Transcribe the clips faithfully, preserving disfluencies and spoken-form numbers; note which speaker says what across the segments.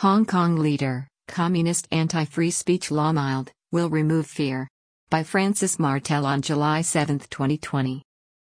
Speaker 1: Hong Kong leader, communist anti-free speech law mild, will remove fear. By Francis Martel on July seventh, twenty twenty.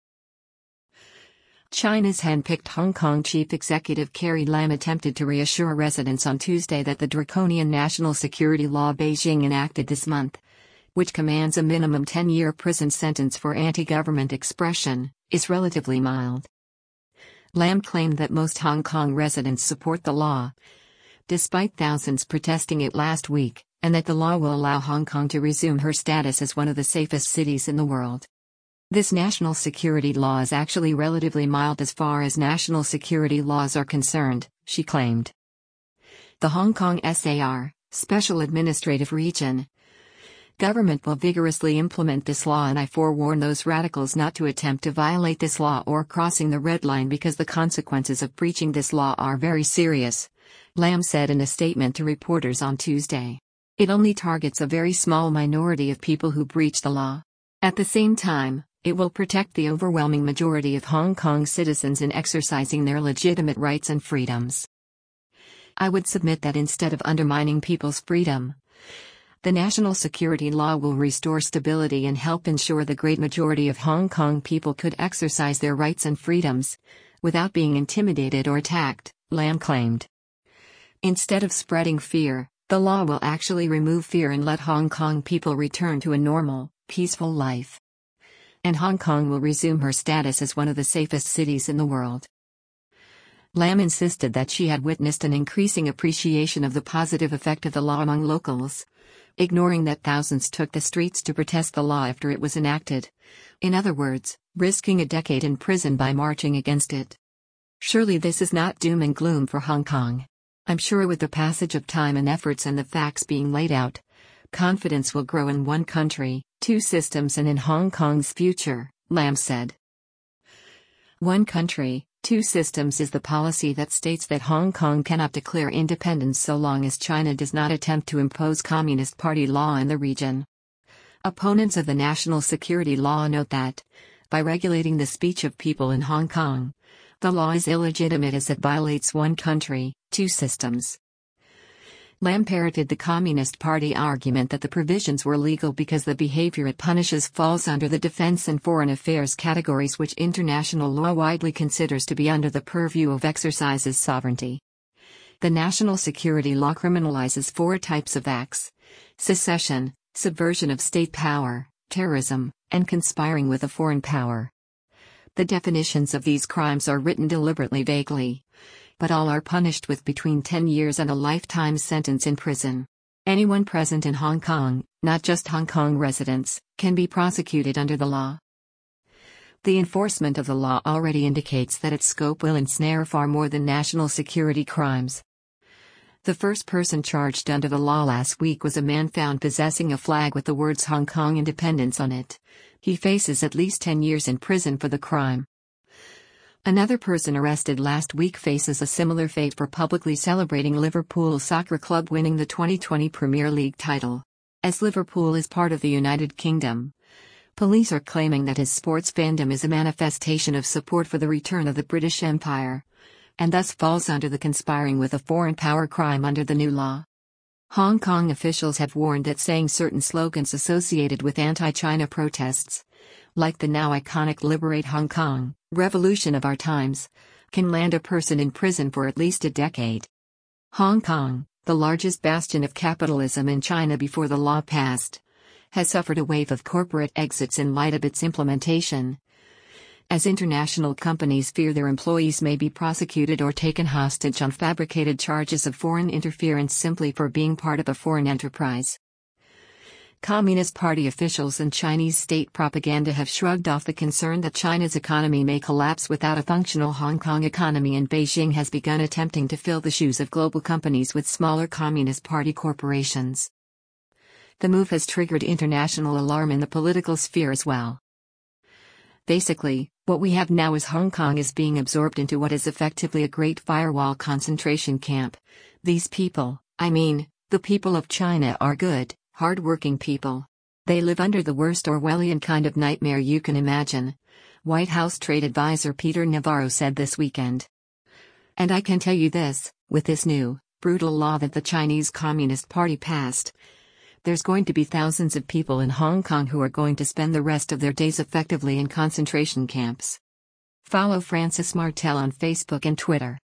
Speaker 1: China's hand-picked Hong Kong chief executive Carrie Lam attempted to reassure residents on Tuesday that the draconian national security law Beijing enacted this month, which commands a minimum ten-year prison sentence for anti-government expression, is relatively mild. Lam claimed that most Hong Kong residents support the law, despite thousands protesting it last week, and that the law will allow Hong Kong to resume her status as one of the safest cities in the world. This national security law is actually relatively mild as far as national security laws are concerned, she claimed. The Hong Kong S A R, Special Administrative Region, government will vigorously implement this law, and I forewarn those radicals not to attempt to violate this law or crossing the red line because the consequences of breaching this law are very serious, Lam said in a statement to reporters on Tuesday. It only targets a very small minority of people who breach the law. At the same time, it will protect the overwhelming majority of Hong Kong citizens in exercising their legitimate rights and freedoms. I would submit that instead of undermining people's freedom, the national security law will restore stability and help ensure the great majority of Hong Kong people could exercise their rights and freedoms without being intimidated or attacked, Lam claimed. Instead of spreading fear, the law will actually remove fear and let Hong Kong people return to a normal, peaceful life. And Hong Kong will resume her status as one of the safest cities in the world. Lam insisted that she had witnessed an increasing appreciation of the positive effect of the law among locals, ignoring that thousands took the streets to protest the law after it was enacted. In other words, risking a decade in prison by marching against it. Surely this is not doom and gloom for Hong Kong. I'm sure with the passage of time and efforts and the facts being laid out, confidence will grow in one country, two systems and in Hong Kong's future, Lam said. One country, two systems is the policy that states that Hong Kong cannot declare independence so long as China does not attempt to impose Communist Party law in the region. Opponents of the national security law note that, by regulating the speech of people in Hong Kong, the law is illegitimate as it violates one country, two systems. Lam parroted the Communist Party argument that the provisions were legal because the behavior it punishes falls under the defense and foreign affairs categories, which international law widely considers to be under the purview of exercises sovereignty. The national security law criminalizes four types of acts: secession, subversion of state power, terrorism, and conspiring with a foreign power. The definitions of these crimes are written deliberately vaguely, but all are punished with between ten years and a lifetime sentence in prison. Anyone present in Hong Kong, not just Hong Kong residents, can be prosecuted under the law. The enforcement of the law already indicates that its scope will ensnare far more than national security crimes. The first person charged under the law last week was a man found possessing a flag with the words Hong Kong Independence on it. He faces at least ten years in prison for the crime. Another person arrested last week faces a similar fate for publicly celebrating Liverpool Soccer Club winning the twenty twenty Premier League title. As Liverpool is part of the United Kingdom, police are claiming that his sports fandom is a manifestation of support for the return of the British Empire, and thus falls under the conspiring with a foreign power crime under the new law. Hong Kong officials have warned that saying certain slogans associated with anti-China protests, like the now iconic Liberate Hong Kong, Revolution of Our Times, can land a person in prison for at least a decade. Hong Kong, the largest bastion of capitalism in China before the law passed, has suffered a wave of corporate exits in light of its implementation, as international companies fear their employees may be prosecuted or taken hostage on fabricated charges of foreign interference simply for being part of a foreign enterprise. Communist Party officials and Chinese state propaganda have shrugged off the concern that China's economy may collapse without a functional Hong Kong economy, and Beijing has begun attempting to fill the shoes of global companies with smaller Communist Party corporations. The move has triggered international alarm in the political sphere as well. Basically, what we have now is Hong Kong is being absorbed into what is effectively a Great Firewall concentration camp. These people, I mean, the people of China, are good, hard-working people. They live under the worst Orwellian kind of nightmare you can imagine, White House trade advisor Peter Navarro said this weekend. And I can tell you this, with this new, brutal law that the Chinese Communist Party passed. There's going to be thousands of people in Hong Kong who are going to spend the rest of their days effectively in concentration camps. Follow Francis Martel on Facebook and Twitter.